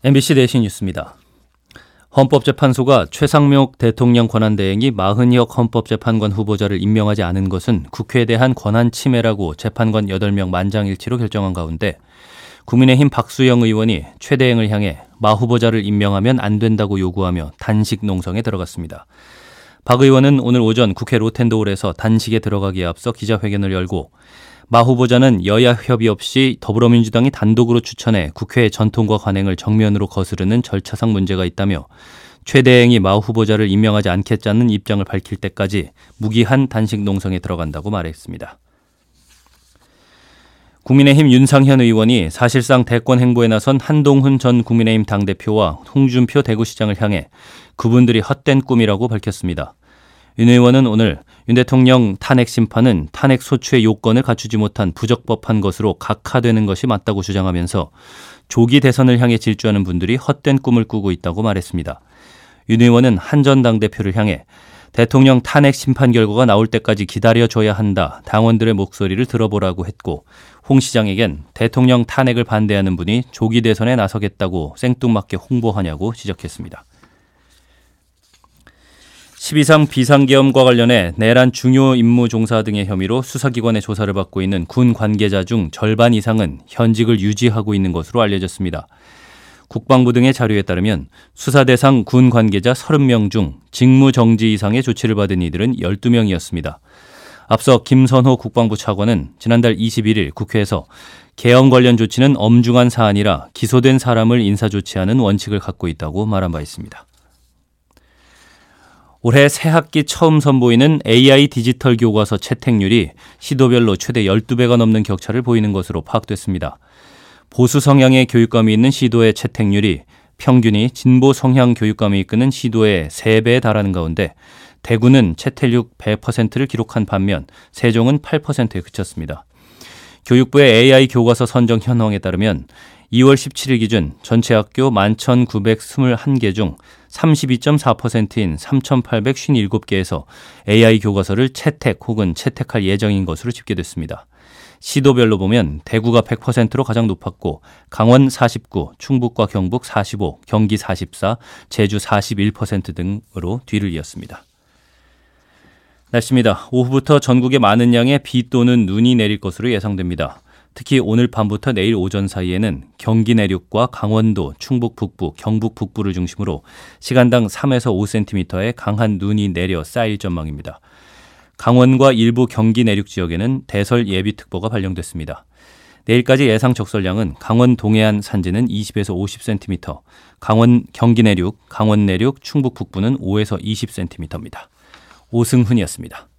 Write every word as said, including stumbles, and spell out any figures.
엠비씨 내신 뉴스입니다. 헌법재판소가 최상목 대통령 권한대행이 마흔역 헌법재판관 후보자를 임명하지 않은 것은 국회에 대한 권한 침해라고 재판관 여덟 명 만장일치로 결정한 가운데 국민의힘 박수영 의원이 최 대행을 향해 마 후보자를 임명하면 안 된다고 요구하며 단식 농성에 들어갔습니다. 박 의원은 오늘 오전 국회 로텐도홀에서 단식에 들어가기에 앞서 기자회견을 열고 마 후보자는 여야 협의 없이 더불어민주당이 단독으로 추천해 국회의 전통과 관행을 정면으로 거스르는 절차상 문제가 있다며 최 대행이 마 후보자를 임명하지 않겠다는 입장을 밝힐 때까지 무기한 단식 농성에 들어간다고 말했습니다. 국민의힘 윤상현 의원이 사실상 대권 행보에 나선 한동훈 전 국민의힘 당대표와 홍준표 대구시장을 향해 그분들이 헛된 꿈이라고 밝혔습니다. 윤 의원은 오늘 윤 대통령 탄핵 심판은 탄핵 소추의 요건을 갖추지 못한 부적법한 것으로 각하되는 것이 맞다고 주장하면서 조기 대선을 향해 질주하는 분들이 헛된 꿈을 꾸고 있다고 말했습니다. 윤 의원은 한 전 당대표를 향해 대통령 탄핵 심판 결과가 나올 때까지 기다려줘야 한다. 당원들의 목소리를 들어보라고 했고 홍 시장에겐 대통령 탄핵을 반대하는 분이 조기 대선에 나서겠다고 생뚱맞게 홍보하냐고 지적했습니다. 십이상 비상계엄과 관련해 내란 중요 임무 종사 등의 혐의로 수사기관의 조사를 받고 있는 군 관계자 중 절반 이상은 현직을 유지하고 있는 것으로 알려졌습니다. 국방부 등의 자료에 따르면 수사 대상 군 관계자 서른 명 중 직무정지 이상의 조치를 받은 이들은 열두 명이었습니다. 앞서 김선호 국방부 차관은 지난달 이십일일 국회에서 계엄 관련 조치는 엄중한 사안이라 기소된 사람을 인사조치하는 원칙을 갖고 있다고 말한 바 있습니다. 올해 새학기 처음 선보이는 에이아이 디지털 교과서 채택률이 시도별로 최대 열두 배가 넘는 격차를 보이는 것으로 파악됐습니다. 보수 성향의 교육감이 있는 시도의 채택률이 평균이 진보 성향 교육감이 이끄는 시도의 세 배에 달하는 가운데 대구는 채택률 백 퍼센트를 기록한 반면 세종은 팔 퍼센트에 그쳤습니다. 교육부의 에이아이 교과서 선정 현황에 따르면 이월 십칠일 기준 전체 학교 만 천구백이십일 개 중 삼십이 점 사 퍼센트인 삼천팔백오십칠 개에서 에이아이 교과서를 채택 혹은 채택할 예정인 것으로 집계됐습니다. 시도별로 보면 대구가 백 퍼센트로 가장 높았고 강원 사십구, 충북과 경북 사십오, 경기 사십사, 제주 사십일 퍼센트 등으로 뒤를 이었습니다. 날씨입니다. 오후부터 전국에 많은 양의 비 또는 눈이 내릴 것으로 예상됩니다. 특히 오늘 밤부터 내일 오전 사이에는 경기 내륙과 강원도, 충북 북부, 경북 북부를 중심으로 시간당 삼에서 오 센티미터의 강한 눈이 내려 쌓일 전망입니다. 강원과 일부 경기 내륙 지역에는 대설 예비특보가 발령됐습니다. 내일까지 예상 적설량은 강원 동해안 산지는 이십에서 오십 센티미터, 강원 경기 내륙, 강원 내륙, 충북 북부는 오에서 이십 센티미터입니다. 오승훈이었습니다.